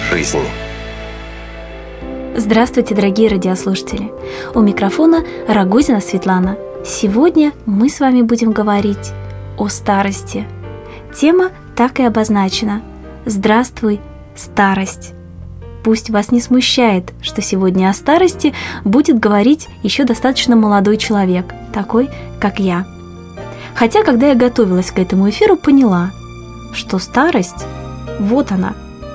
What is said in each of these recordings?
жизнь. Здравствуйте, дорогие радиослушатели! У микрофона Рогозина Светлана. Сегодня мы с вами будем говорить о старости. Тема так и обозначена. Здравствуй, старость! Пусть вас не смущает, что сегодня о старости будет говорить еще достаточно молодой человек, такой, как я. Хотя, когда я готовилась к этому эфиру, поняла, что старость – вот она.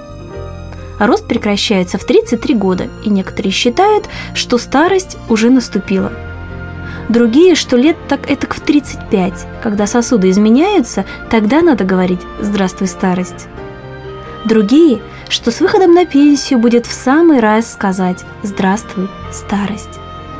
Рост прекращается в 33 года, и некоторые считают, что старость уже наступила. Другие, что лет так этак в 35, когда сосуды изменяются, тогда надо говорить «здравствуй, старость». Другие, что с выходом на пенсию будет в самый раз сказать «здравствуй, старость».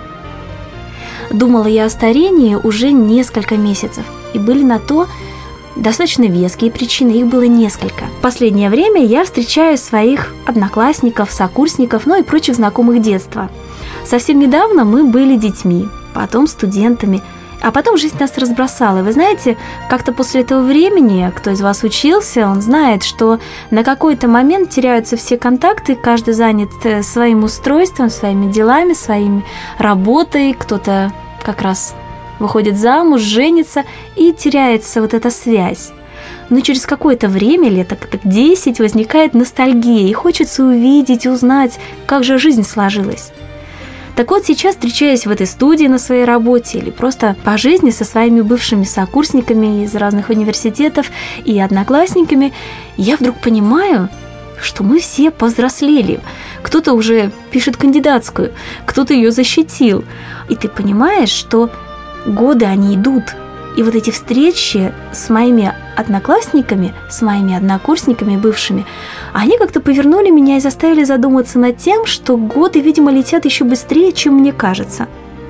Думала я о старении уже несколько месяцев, и были на то достаточно веские причины, их было несколько. В последнее время я встречаю своих одноклассников, сокурсников, и прочих знакомых детства. Совсем недавно мы были детьми, потом студентами, а потом жизнь нас разбросала. И вы знаете, как-то после этого времени, кто из вас учился, он знает, что на какой-то момент теряются все контакты, каждый занят своим устройством, своими делами, своей работой, кто-то как раз выходит замуж, женится, и теряется вот эта связь. Но через какое-то время, лет так 10, возникает ностальгия, и хочется увидеть, узнать, как же жизнь сложилась. Так вот, сейчас, встречаясь в этой студии на своей работе или просто по жизни со своими бывшими сокурсниками из разных университетов и одноклассниками, я вдруг понимаю, что мы все повзрослели. Кто-то уже пишет кандидатскую, кто-то ее защитил. И ты понимаешь, что годы, они идут, и вот эти встречи с моими одноклассниками, с моими однокурсниками бывшими, они как-то повернули меня и заставили задуматься над тем, что годы, видимо, летят еще быстрее, чем мне кажется.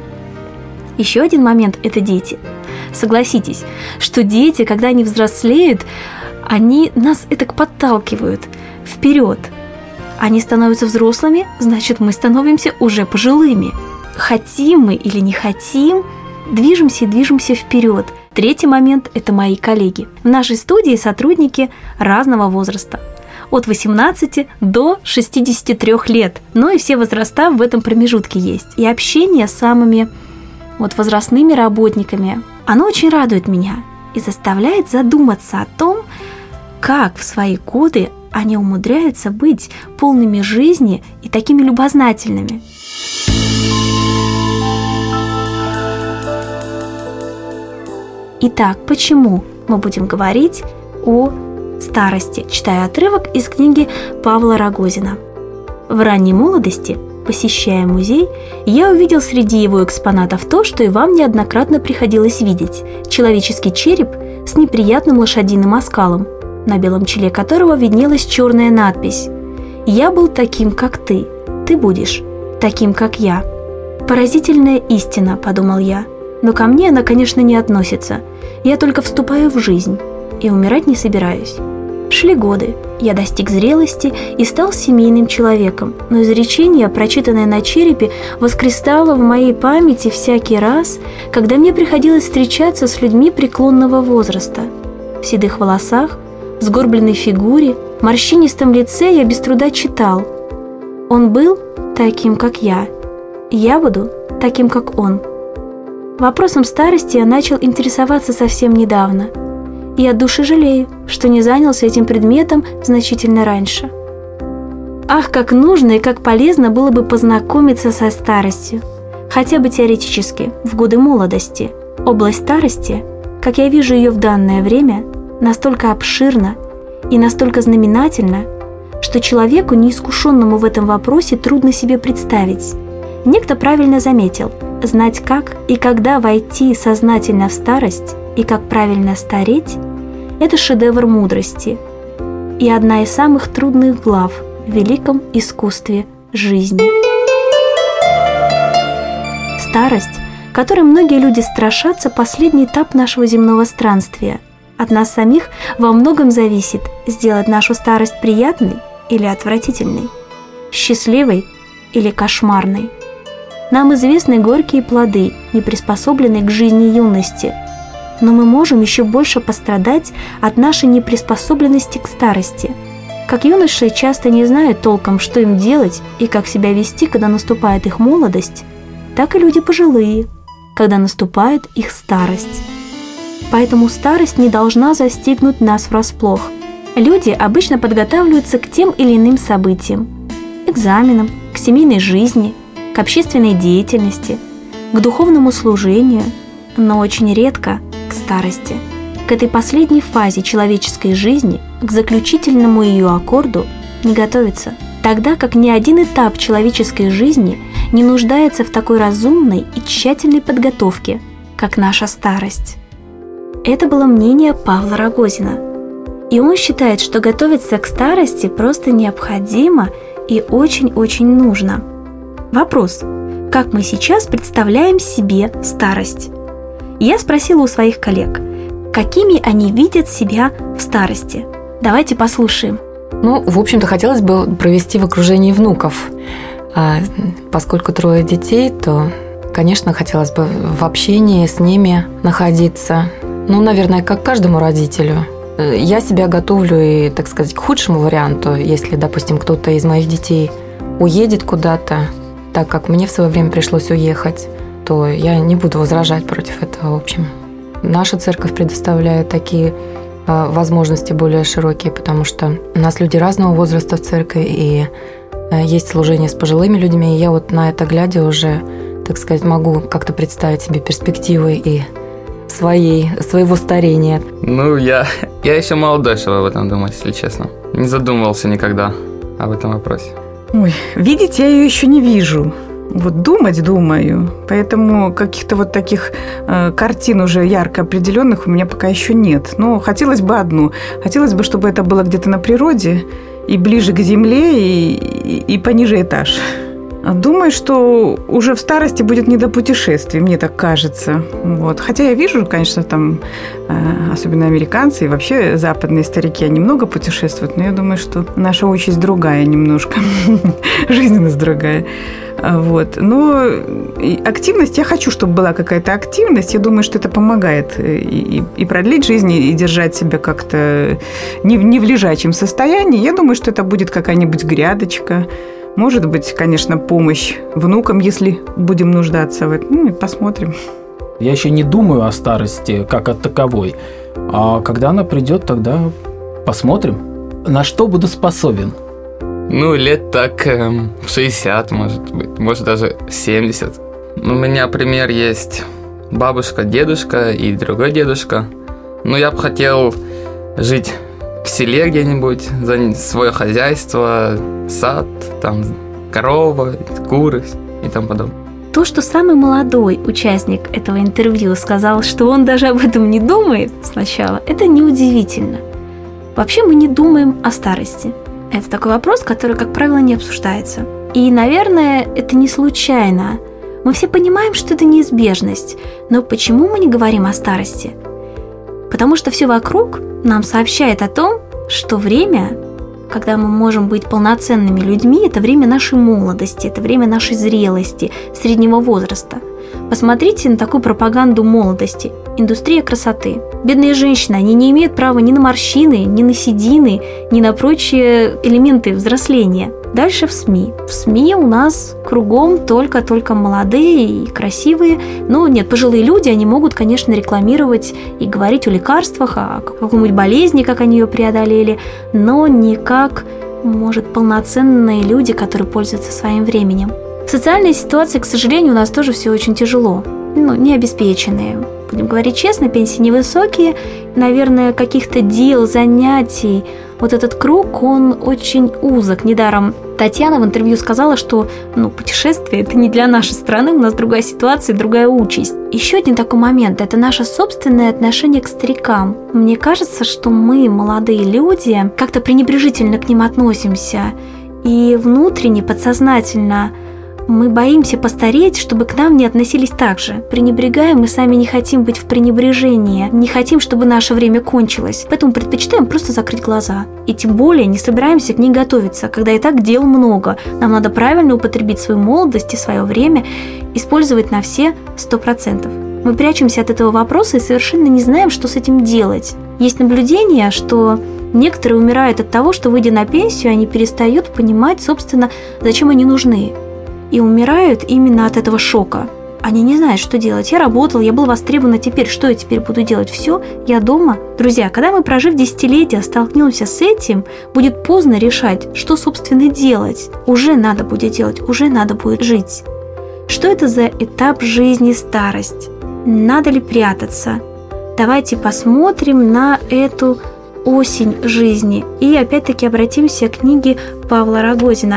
Еще один момент – это дети. Согласитесь, что дети, когда они взрослеют, они нас этак подталкивают вперед. Они становятся взрослыми, значит, мы становимся уже пожилыми. Хотим мы или не хотим – движемся и движемся вперед. Третий момент – это мои коллеги. В нашей студии сотрудники разного возраста. От 18 до 63 лет. И все возраста в этом промежутке есть. И общение с самыми возрастными работниками, оно очень радует меня и заставляет задуматься о том, как в свои годы они умудряются быть полными жизни и такими любознательными. Итак, почему мы будем говорить о старости? Читаю отрывок из книги Павла Рогозина. В ранней молодости, посещая музей, я увидел среди его экспонатов то, что и вам неоднократно приходилось видеть – человеческий череп с неприятным лошадиным оскалом, на белом челе которого виднелась черная надпись «Я был таким, как ты будешь таким, как я». Поразительная истина, подумал я. Но ко мне она, конечно, не относится. Я только вступаю в жизнь и умирать не собираюсь. Шли годы, я достиг зрелости и стал семейным человеком, но изречение, прочитанное на черепе, воскресало в моей памяти всякий раз, когда мне приходилось встречаться с людьми преклонного возраста. В седых волосах, в сгорбленной фигуре, морщинистом лице я без труда читал: «Он был таким, как я буду таким, как он». Вопросом старости я начал интересоваться совсем недавно. И от души жалею, что не занялся этим предметом значительно раньше. Ах, как нужно и как полезно было бы познакомиться со старостью, хотя бы теоретически, в годы молодости. Область старости, как я вижу ее в данное время, настолько обширна и настолько знаменательна, что человеку, неискушенному в этом вопросе, трудно себе представить. Некто правильно заметил: знать, как и когда войти сознательно в старость и как правильно стареть – это шедевр мудрости и одна из самых трудных глав в великом искусстве жизни. Старость, которой многие люди страшатся, последний этап нашего земного странствия. От нас самих во многом зависит, сделать нашу старость приятной или отвратительной, счастливой или кошмарной. Нам известны горькие плоды, не приспособленные к жизни юности, но мы можем еще больше пострадать от нашей неприспособленности к старости, Как юноши часто не знают толком, что им делать и как себя вести, когда наступает их молодость, так и люди пожилые, когда наступает их старость. Поэтому старость не должна застигнуть нас врасплох. Люди обычно подготавливаются к тем или иным событиям, экзаменам, к семейной жизни, к общественной деятельности, к духовному служению, но очень редко к старости. К этой последней фазе человеческой жизни, к заключительному ее аккорду не готовится, тогда как ни один этап человеческой жизни не нуждается в такой разумной и тщательной подготовке, как наша старость. Это было мнение Павла Рогозина. И он считает, что готовиться к старости просто необходимо и очень-очень нужно. Вопрос: как мы сейчас представляем себе старость? Я спросила у своих коллег, какими они видят себя в старости. Давайте послушаем. В общем-то, хотелось бы провести в окружении внуков. Поскольку 3 детей, то, конечно, хотелось бы в общении с ними находиться. Наверное, как каждому родителю. Я себя готовлю и, так сказать, к худшему варианту, если, допустим, кто-то из моих детей уедет куда-то, так как мне в свое время пришлось уехать, то я не буду возражать против этого, в общем. Наша церковь предоставляет такие возможности более широкие, потому что у нас люди разного возраста в церкви, и есть служение с пожилыми людьми, и я на это глядя уже, так сказать, могу как-то представить себе перспективы и своего старения. Я еще молодой, чтобы об этом думать, если честно. Не задумывался никогда об этом вопросе. Видеть я ее еще не вижу. Думать думаю. Поэтому каких-то таких картин уже ярко определенных у меня пока еще нет. Но хотелось бы одну. Хотелось бы, чтобы это было где-то на природе и ближе к земле, и пониже этаж. Думаю, что уже в старости будет не до путешествий, мне так кажется. Хотя я вижу, конечно, там, особенно американцы и вообще западные старики, они много путешествуют, но я думаю, что наша участь другая немножко, жизненность другая. Но активность, я хочу, чтобы была какая-то активность. Я думаю, что это помогает и продлить жизнь, и держать себя как-то не в лежачем состоянии. Я думаю, что это будет какая-нибудь грядочка. Может быть, конечно, помощь внукам, если будем нуждаться в этом. Посмотрим. Я еще не думаю о старости как о таковой. А когда она придет, тогда посмотрим, на что буду способен. Лет так 60, может быть, может даже 70. У меня пример есть бабушка, дедушка и другой дедушка. Я бы хотел жить в селе где-нибудь, за свое хозяйство, сад, там корова, куры и тому подобное. То, что самый молодой участник этого интервью сказал, что он даже об этом не думает сначала, это неудивительно. Вообще мы не думаем о старости. Это такой вопрос, который, как правило, не обсуждается. И, наверное, это не случайно. Мы все понимаем, что это неизбежность. Но почему мы не говорим о старости? Потому что все вокруг нам сообщает о том, что время, когда мы можем быть полноценными людьми, это время нашей молодости, это время нашей зрелости, среднего возраста. Посмотрите на такую пропаганду молодости. Индустрия красоты. Бедные женщины, они не имеют права ни на морщины, ни на седины, ни на прочие элементы взросления. Дальше в СМИ. В СМИ у нас кругом только молодые и красивые. Нет, пожилые люди, они могут, конечно, рекламировать и говорить о лекарствах, о какой-нибудь болезни, как они ее преодолели, но не как, может, полноценные люди, которые пользуются своим временем. В социальной ситуации, к сожалению, у нас тоже все очень тяжело. Не обеспеченные. Будем говорить честно, пенсии невысокие. Наверное, каких-то дел, занятий. Этот круг, он очень узок. Недаром Татьяна в интервью сказала, что путешествие – это не для нашей страны, у нас другая ситуация, другая участь. Еще один такой момент – это наше собственное отношение к старикам. Мне кажется, что мы, молодые люди, как-то пренебрежительно к ним относимся. И внутренне, подсознательно мы боимся постареть, чтобы к нам не относились так же. Пренебрегаем, мы сами не хотим быть в пренебрежении, не хотим, чтобы наше время кончилось. Поэтому предпочитаем просто закрыть глаза. И тем более не собираемся к ней готовиться, когда и так дел много. Нам надо правильно употребить свою молодость и свое время, использовать на все 100%. Мы прячемся от этого вопроса и совершенно не знаем, что с этим делать. Есть наблюдение, что некоторые умирают от того, что, выйдя на пенсию, они перестают понимать, собственно, зачем они нужны. И умирают именно от этого шока. Они не знают, что делать. Я работал, я был востребован, а теперь что я теперь буду делать? Все, я дома. Друзья, когда мы, прожив десятилетия, столкнемся с этим, будет поздно решать, что, собственно, делать. Уже надо будет делать, уже надо будет жить. Что это за этап жизни старость? Надо ли прятаться? Давайте посмотрим на эту осень жизни. И опять-таки обратимся к книге Павла Рогозина.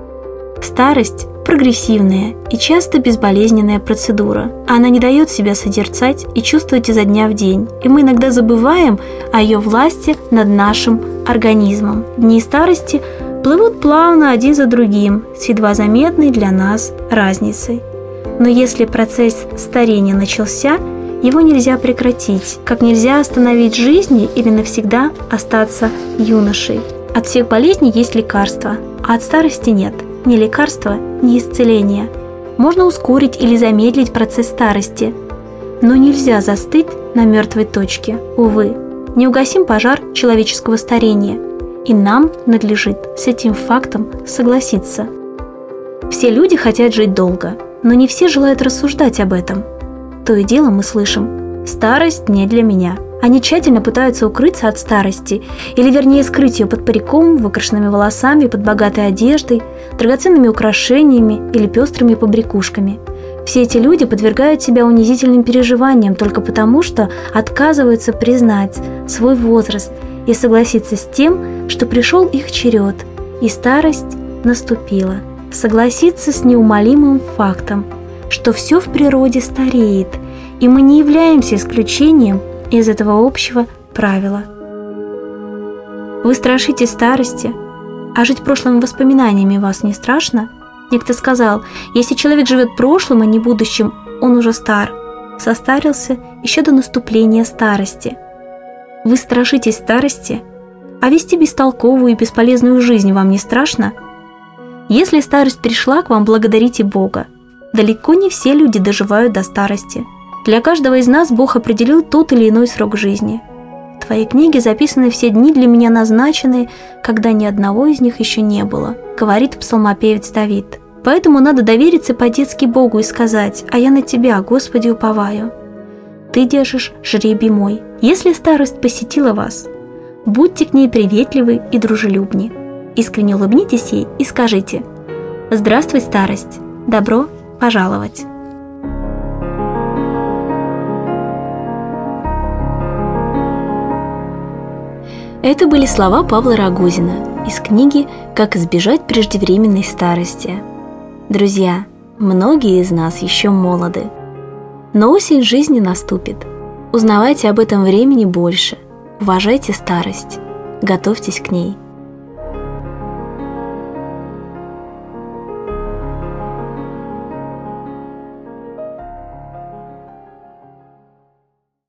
Старость – прогрессивная и часто безболезненная процедура. Она не дает себя созерцать и чувствовать изо дня в день. И мы иногда забываем о ее власти над нашим организмом. Дни старости плывут плавно один за другим, с едва заметной для нас разницей. Но если процесс старения начался, его нельзя прекратить, как нельзя остановить жизнь или навсегда остаться юношей. От всех болезней есть лекарства, а от старости нет. Ни лекарства, ни исцеления. Можно ускорить или замедлить процесс старости, но нельзя застыть на мертвой точке. Увы, не угасим пожар человеческого старения, и нам надлежит с этим фактом согласиться. Все люди хотят жить долго, но не все желают рассуждать об этом. То и дело мы слышим: «Старость не для меня». Они тщательно пытаются укрыться от старости, или вернее скрыть ее под париком, выкрашенными волосами, под богатой одеждой, драгоценными украшениями или пестрыми побрякушками. Все эти люди подвергают себя унизительным переживаниям только потому, что отказываются признать свой возраст и согласиться с тем, что пришел их черед, и старость наступила. Согласиться с неумолимым фактом, что все в природе стареет, и мы не являемся исключением из этого общего правила. Вы страшитесь старости, а жить прошлыми воспоминаниями вас не страшно? Некто сказал: если человек живет прошлым, а не будущим, он уже стар, состарился еще до наступления старости. Вы страшитесь старости, а вести бестолковую и бесполезную жизнь вам не страшно? Если старость пришла к вам, благодарите Бога. Далеко не все люди доживают до старости. Для каждого из нас Бог определил тот или иной срок жизни. В твоей книге записаны все дни для меня назначенные, когда ни одного из них еще не было, говорит псалмопевец Давид. Поэтому надо довериться по-детски Богу и сказать: «А я на Тебя, Господи, уповаю. Ты держишь жребий мой». Если старость посетила вас, будьте к ней приветливы и дружелюбны. Искренне улыбнитесь ей и скажите: «Здравствуй, старость, добро пожаловать». Это были слова Павла Рогозина из книги «Как избежать преждевременной старости». Друзья, многие из нас еще молоды, но осень жизни наступит. Узнавайте об этом времени больше, уважайте старость, готовьтесь к ней.